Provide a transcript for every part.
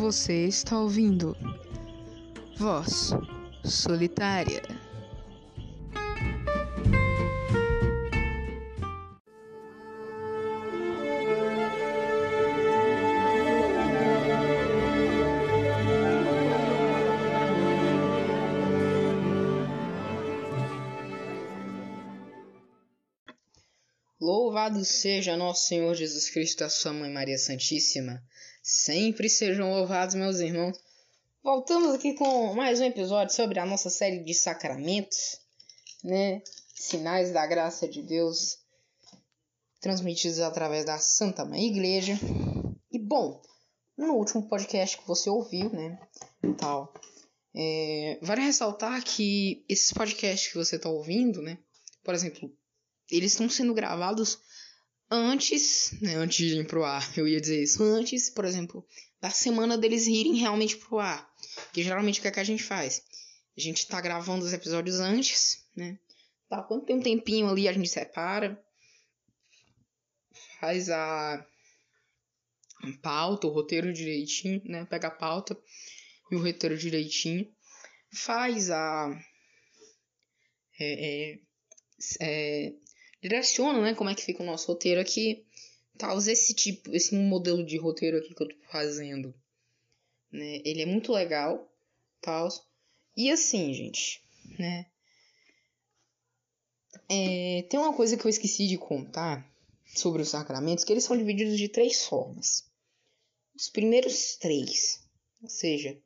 Você está ouvindo Voz Solitária. Louvado seja nosso Senhor Jesus Cristo, a sua Mãe Maria Santíssima. Sempre sejam louvados, meus irmãos. Voltamos aqui com mais um episódio sobre a nossa série de sacramentos, né? Sinais da graça de Deus, transmitidos através da Santa Mãe Igreja. E bom, no último podcast que você ouviu, né? Vale ressaltar que esses podcasts que você está ouvindo, né? Por exemplo, eles estão sendo gravados antes de ir pro ar. Eu ia dizer isso antes, por exemplo, da semana deles irem realmente pro ar. Que geralmente o que é que a gente faz? A gente tá gravando os episódios antes, né? Tá, quando tem um tempinho ali, a gente separa, faz a pauta, o roteiro direitinho, né? Pega a pauta e o roteiro direitinho, faz direciona, né, como é que fica o nosso roteiro aqui, tal, esse modelo de roteiro aqui que eu tô fazendo, né, ele é muito legal, tal, e assim, gente, né, tem uma coisa que eu esqueci de contar sobre os sacramentos, que eles são divididos de 3 formas. Os primeiros 3, ou seja,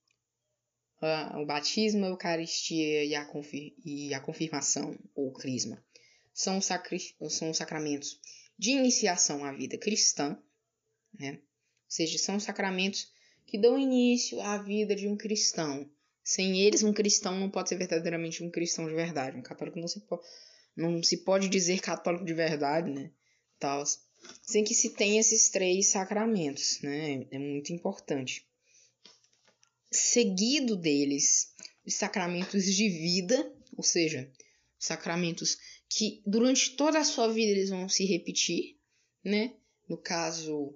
o batismo, a eucaristia e a confirmação, ou crisma, são sacramentos de iniciação à vida cristã, né? Ou seja, são sacramentos que dão início à vida de um cristão. Sem eles, um cristão não pode ser verdadeiramente um cristão de verdade. Um católico não se pode dizer católico de verdade, né? Tal, sem que se tenha esses 3 sacramentos, né? É muito importante. Seguido deles, os sacramentos de vida, ou seja, sacramentos que durante toda a sua vida eles vão se repetir, né? No caso,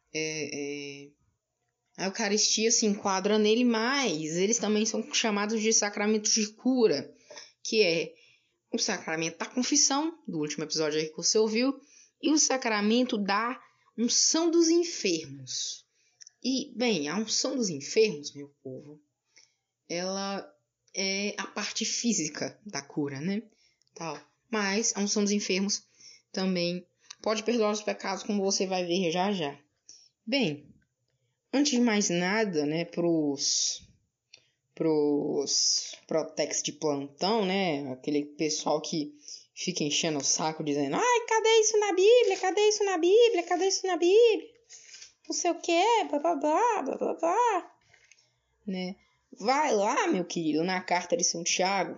a Eucaristia se enquadra nele, mas eles também são chamados de sacramentos de cura, que é o sacramento da confissão, do último episódio aí que você ouviu, e o sacramento da unção dos enfermos. E, bem, a unção dos enfermos, meu povo, ela é a parte física da cura, né? Tal. Mas a unção dos enfermos também pode perdoar os pecados, como você vai ver já já. Bem, antes de mais nada, né, pros protex de plantão, né, aquele pessoal que fica enchendo o saco dizendo: ai, cadê isso na Bíblia? Cadê isso na Bíblia? Cadê isso na Bíblia? Não sei o que, blá blá blá, blá blá blá, né? Vai lá, meu querido, na carta de São Tiago,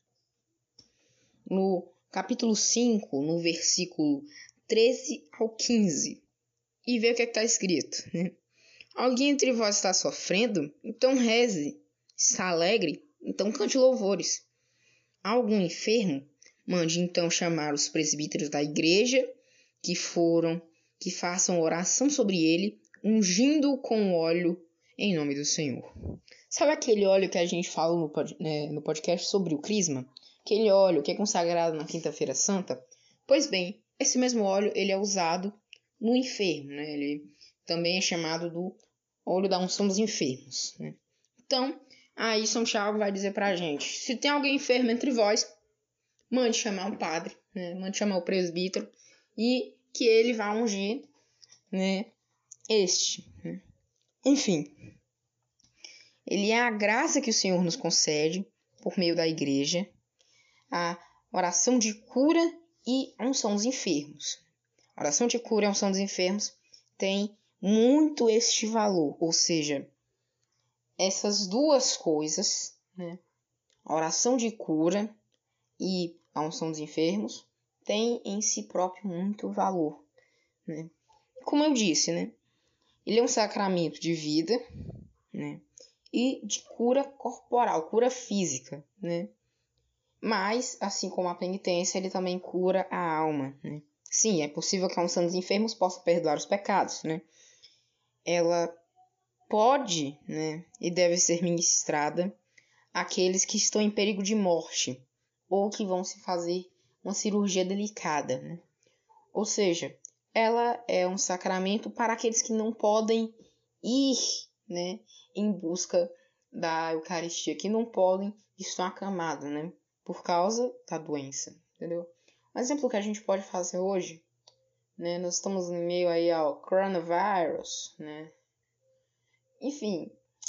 no capítulo 5, no versículo 13 ao 15, e vê o que está escrito, né? Alguém entre vós está sofrendo? Então reze. Está alegre? Então cante louvores. Há algum enfermo? Mande então chamar os presbíteros da igreja, que façam oração sobre ele, ungindo-o com óleo em nome do Senhor. Sabe aquele óleo que a gente falou no podcast sobre o crisma? Aquele óleo que é consagrado na Quinta-feira Santa? Pois bem, esse mesmo óleo ele é usado no enfermo, né? Ele também é chamado do óleo da unção dos enfermos, né? Então, aí São Tiago vai dizer pra gente: se tem alguém enfermo entre vós, mande chamar um padre, né? Mande chamar o presbítero e que ele vá ungir, né, né? Enfim, ele é a graça que o Senhor nos concede por meio da igreja, a oração de cura e a unção dos enfermos. A oração de cura e a unção dos enfermos tem muito este valor, ou seja, essas duas coisas, né, a oração de cura e a unção dos enfermos, tem em si próprio muito valor, né? Como eu disse, né, ele é um sacramento de vida, né, e de cura corporal, cura física, né? Mas, assim como a penitência, ele também cura a alma, né? Sim, é possível que a unção dos enfermos possa perdoar os pecados, né? Ela pode, né, e deve ser ministrada àqueles que estão em perigo de morte ou que vão se fazer uma cirurgia delicada, né? Ou seja, ela é um sacramento para aqueles que não podem ir, né, em busca da Eucaristia, que não podem estar acamados, né, por causa da doença, entendeu? Um exemplo que a gente pode fazer hoje, né, nós estamos em meio aí ao coronavírus, né? Enfim,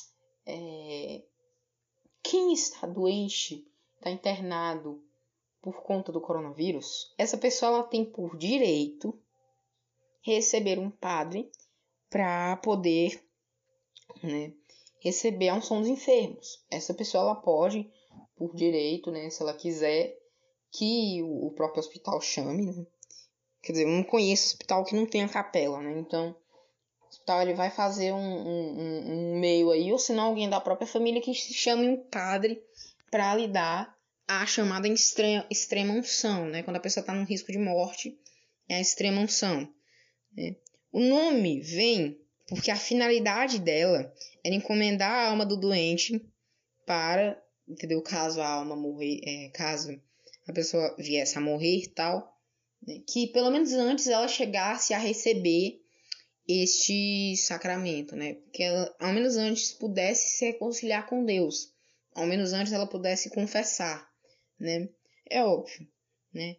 quem está doente, está internado por conta do coronavírus, essa pessoa ela tem por direito receber um padre para poder, né, receber a unção dos enfermos. Essa pessoa ela pode, por direito, né, se ela quiser, que o próprio hospital chame, né? Quer dizer, eu não conheço hospital que não tenha capela, né? Então, o hospital ele vai fazer um meio aí, ou se não alguém da própria família que chame um padre para lhe dar a chamada extrema unção, né? Quando a pessoa está num risco de morte, é a extrema unção, né? O nome vem porque a finalidade dela era encomendar a alma do doente para, entendeu? Caso a alma morrer, caso a pessoa viesse a morrer e tal, né? Que pelo menos antes ela chegasse a receber este sacramento, né? Que ela, ao menos antes, pudesse se reconciliar com Deus. Ao menos antes ela pudesse confessar, né? É óbvio, né?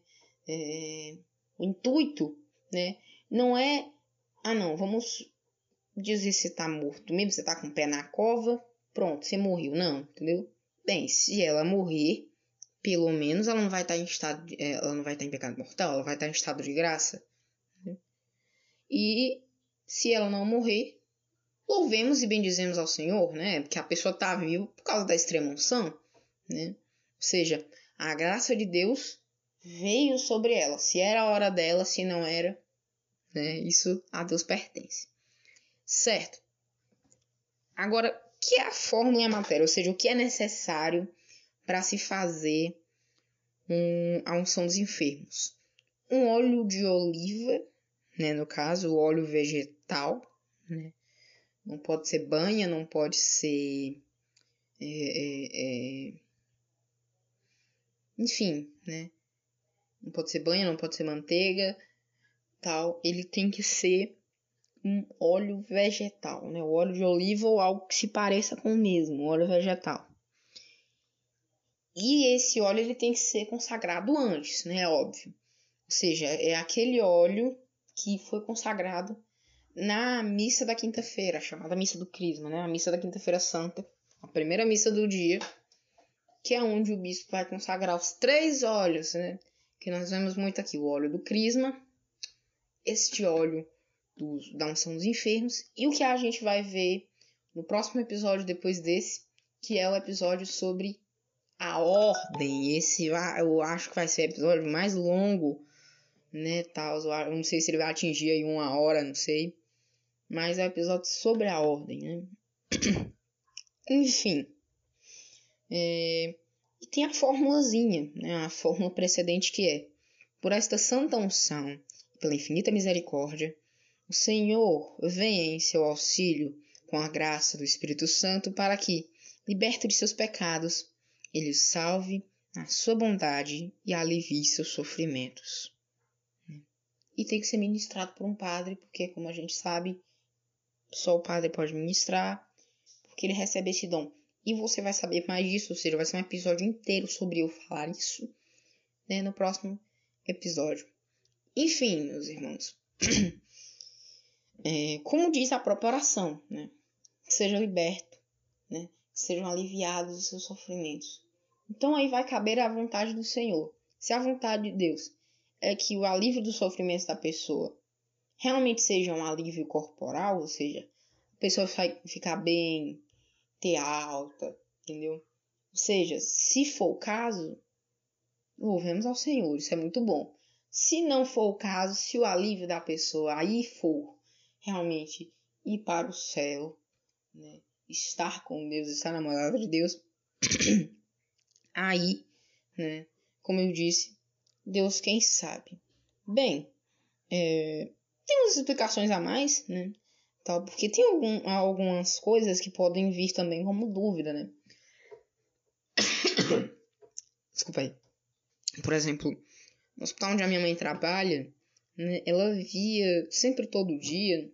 O intuito, né? Não é, não, vamos dizer se tá morto mesmo, você tá com o pé na cova, pronto, você morreu. Não, entendeu? Bem, se ela morrer, pelo menos ela não vai estar em estado, ela não vai estar em pecado mortal, ela vai estar em estado de graça, né? E se ela não morrer, louvemos e bendizemos ao Senhor, né? Porque a pessoa está viva por causa da extrema unção, né? Ou seja, a graça de Deus veio sobre ela. Se era a hora dela, se não era, né? Isso a Deus pertence. Certo. Agora, o que é a fórmula e a matéria? Ou seja, o que é necessário para se fazer a unção dos enfermos? Um óleo de oliva, né? No caso, o óleo vegetal, né? Não pode ser banha, não pode ser... enfim, né? Não pode ser banha, não pode ser manteiga, tal. Ele tem que ser um óleo vegetal, né? O óleo de oliva ou algo que se pareça com o mesmo, óleo vegetal. E esse óleo ele tem que ser consagrado antes, né? Óbvio. Ou seja, é aquele óleo que foi consagrado na missa da quinta-feira, chamada missa do Crisma, né? A missa da quinta-feira santa, a primeira missa do dia, que é onde o bispo vai consagrar os 3 óleos, né? Que nós vemos muito aqui, o óleo do Crisma, este óleo da unção dos enfermos, e o que a gente vai ver no próximo episódio depois desse, que é o episódio sobre a ordem. Esse eu acho que vai ser o episódio mais longo, né? Tal. Eu não sei se ele vai atingir aí 1 hora, não sei. Mas é um episódio sobre a ordem, né? Enfim. E tem a formulazinha, né? A fórmula precedente que é: por esta santa unção, pela infinita misericórdia, o Senhor venha em seu auxílio com a graça do Espírito Santo para que, liberto de seus pecados, ele o salve na sua bondade e alivie seus sofrimentos. E tem que ser ministrado por um padre, porque, como a gente sabe, só o padre pode ministrar, porque ele recebe esse dom. E você vai saber mais disso, ou seja, vai ser um episódio inteiro sobre eu falar isso, né, no próximo episódio. Enfim, meus irmãos, como diz a própria oração, né, seja liberto, né, sejam aliviados dos seus sofrimentos. Então aí vai caber a vontade do Senhor. Se a vontade de Deus é que o alívio dos sofrimentos da pessoa realmente seja um alívio corporal, ou seja, a pessoa vai ficar bem, ter alta, entendeu? Ou seja, se for o caso, louvemos ao Senhor, isso é muito bom. Se não for o caso, se o alívio da pessoa aí for realmente ir para o céu, né, estar com Deus, estar namorada de Deus, aí, né, como eu disse, Deus quem sabe. Bem, tem umas explicações a mais, né, tal, porque tem algumas coisas que podem vir também como dúvida, né? Desculpa aí. Por exemplo, no hospital onde a minha mãe trabalha, né, ela via sempre todo dia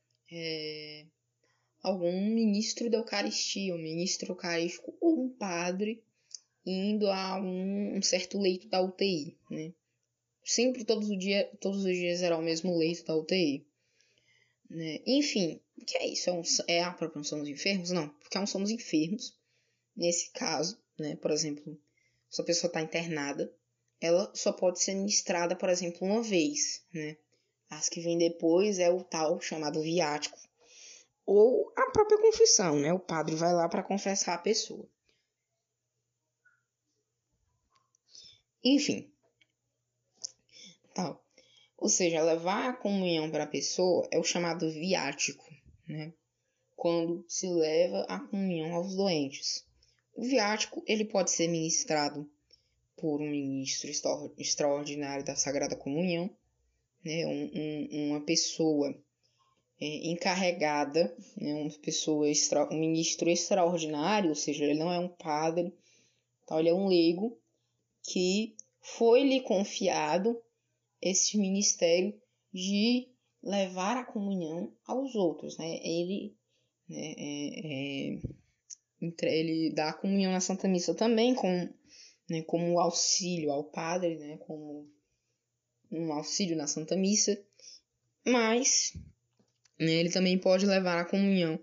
algum ministro da Eucaristia, um ministro eucarístico ou um padre indo a um certo leito da UTI, né? Sempre, todos os dias era o mesmo leito da UTI. Né? Enfim, o que é isso? É a própria unção dos enfermos? Não, porque a unção dos enfermos, nesse caso, né, por exemplo, se a pessoa está internada, ela só pode ser ministrada, por exemplo, uma vez, né? As que vêm depois é o tal chamado viático, ou a própria confissão, né? O padre vai lá para confessar a pessoa. Enfim, tal. Ou seja, levar a comunhão para a pessoa é o chamado viático, né? Quando se leva a comunhão aos doentes. O viático ele pode ser ministrado por um ministro extraordinário da Sagrada Comunhão, né? Uma pessoa encarregada, né? Um ministro extraordinário, ou seja, ele não é um padre, então ele é um leigo que foi-lhe confiado esse ministério de levar a comunhão aos outros, né? Ele dá a comunhão na Santa Missa também, como auxílio ao padre, né? Como um auxílio na Santa Missa, mas, né, ele também pode levar a comunhão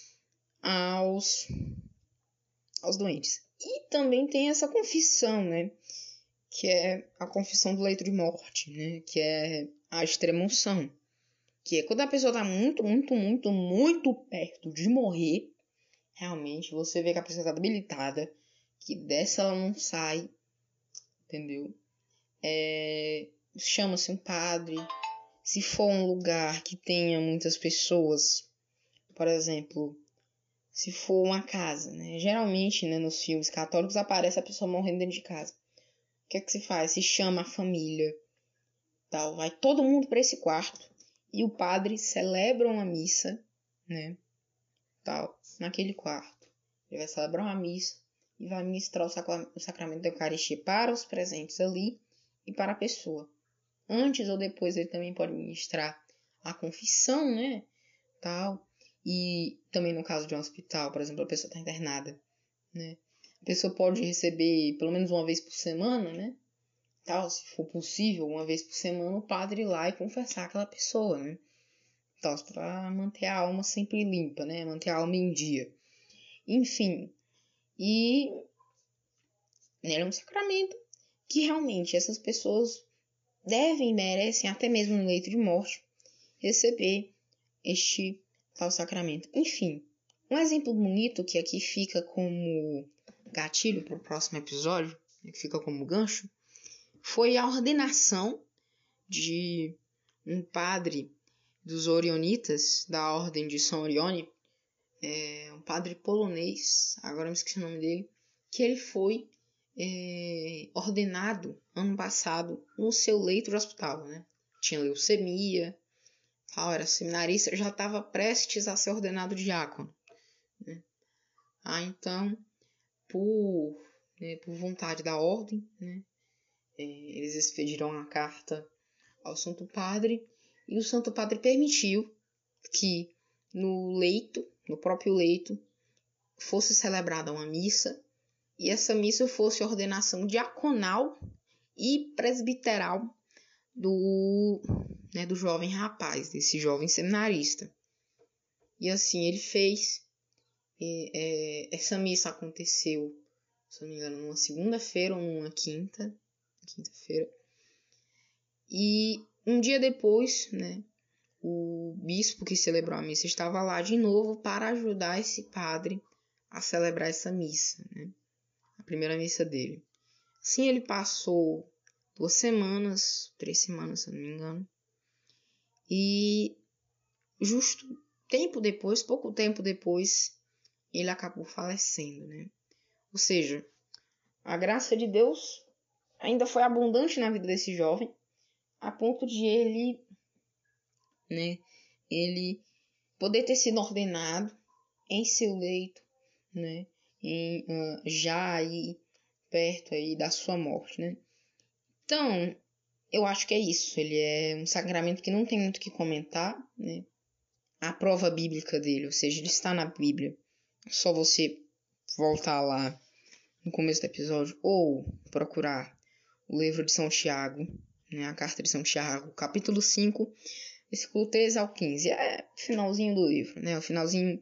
aos doentes. E também tem essa confissão, né? Que é a confissão do leito de morte, né? Que é a extrema-unção. Que é quando a pessoa está muito, muito, muito, muito perto de morrer, realmente você vê que a pessoa está debilitada, que dessa ela não sai, entendeu? Chama-se um padre. Se for um lugar que tenha muitas pessoas, por exemplo, se for uma casa, né? Geralmente, né, nos filmes católicos aparece a pessoa morrendo dentro de casa. O que é que se faz? Se chama a família, tal, vai todo mundo para esse quarto e o padre celebra uma missa, né? Tal, naquele quarto. Ele vai celebrar uma missa e vai ministrar o sacramento da Eucaristia para os presentes ali e para a pessoa. Antes ou depois ele também pode ministrar a confissão, né? Tal. E também no caso de um hospital, por exemplo, a pessoa está internada, né? A pessoa pode receber pelo menos uma vez por semana, né? Tal, se for possível, uma vez por semana, o padre ir lá e confessar aquela pessoa, né? Tal, para manter a alma sempre limpa, né? Manter a alma em dia. Enfim, e é um sacramento que realmente essas pessoas devem e merecem, até mesmo no leito de morte, receber este tal sacramento. Enfim, um exemplo bonito que aqui fica como gatilho para o próximo episódio, que fica como gancho, foi a ordenação de um padre dos Orionitas, da Ordem de São Orione, um padre polonês, agora me esqueci o nome dele, que ele foi ordenado ano passado no seu leito de hospital, né? Tinha leucemia, era seminarista, já estava prestes a ser ordenado diácono, né? Então, por vontade da ordem, né, eles expediram a carta ao Santo Padre e o Santo Padre permitiu que no próprio leito, fosse celebrada uma missa e essa missa fosse a ordenação diaconal e presbiteral do jovem rapaz, desse jovem seminarista. E assim ele fez. Essa missa aconteceu, se não me engano, numa segunda-feira ou numa quinta-feira. E um dia depois, né, o bispo que celebrou a missa estava lá de novo para ajudar esse padre a celebrar essa missa, né, a primeira missa dele. Assim ele passou 2 semanas, 3 semanas, se não me engano. E justo pouco tempo depois, ele acabou falecendo, né? Ou seja, a graça de Deus ainda foi abundante na vida desse jovem, a ponto de ele poder ter sido ordenado em seu leito, né? Já aí perto aí da sua morte, né? Então, eu acho que é isso. Ele é um sacramento que não tem muito o que comentar, né? A prova bíblica dele, ou seja, ele está na Bíblia. Só você voltar lá no começo do episódio ou procurar o livro de São Tiago, né? A carta de São Tiago, capítulo 5, versículo 13 ao 15. É o finalzinho do livro, né? O finalzinho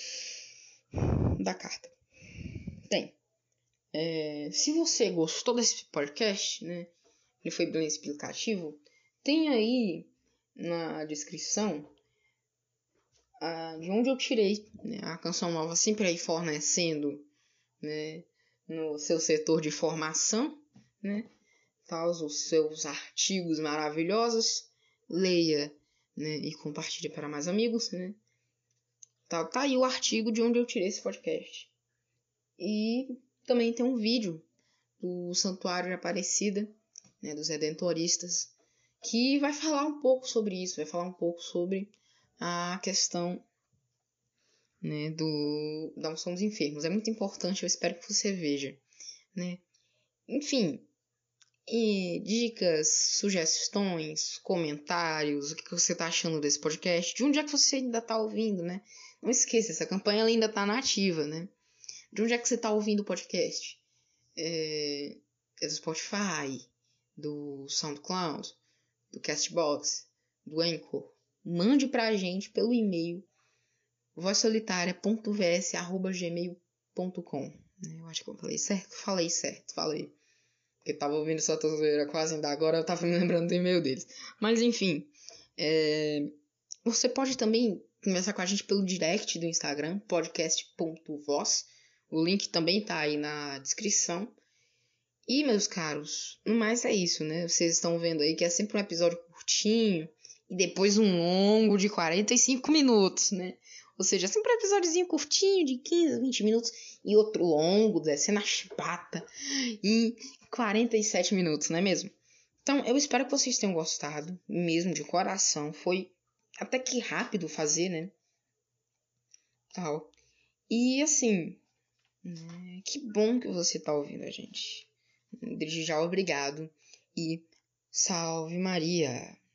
da carta. Bem, se você gostou desse podcast, né? Ele foi bem explicativo. Tem aí na descrição de onde eu tirei, né, a Canção Nova, sempre aí fornecendo, né, no seu setor de formação, né, os seus artigos maravilhosos. Leia, né, e compartilhe para mais amigos, né. Tá aí o artigo de onde eu tirei esse podcast. E também tem um vídeo do Santuário de Aparecida, né, dos Redentoristas, que vai falar um pouco sobre isso, vai falar um pouco sobre a questão, né, da unção dos enfermos. É muito importante, eu espero que você veja, né. Enfim, dicas, sugestões, comentários, o que você está achando desse podcast, de onde é que você ainda está ouvindo, né? Não esqueça, essa campanha ainda está nativa, né? De onde é que você está ouvindo o podcast? É do Spotify, do SoundCloud, do Castbox, do Anchor. Mande pra gente pelo e-mail vozsolitária.vs@gmail.com. Eu acho que eu falei certo? Falei. Porque tava ouvindo essa toseira quase ainda agora, eu tava me lembrando do e-mail deles. Mas enfim, você pode também conversar com a gente pelo direct do Instagram, podcast.voz. O link também tá aí na descrição. E, meus caros, no mais é isso, né? Vocês estão vendo aí que é sempre um episódio curtinho e depois um longo de 45 minutos, né? Ou seja, sempre um episódiozinho curtinho de 15, 20 minutos e outro longo, descendo a chibata em 47 minutos, não é mesmo? Então, eu espero que vocês tenham gostado, mesmo de coração. Foi até que rápido fazer, né? Tal. E assim, que bom que você tá ouvindo a gente. Desde já, obrigado e salve Maria!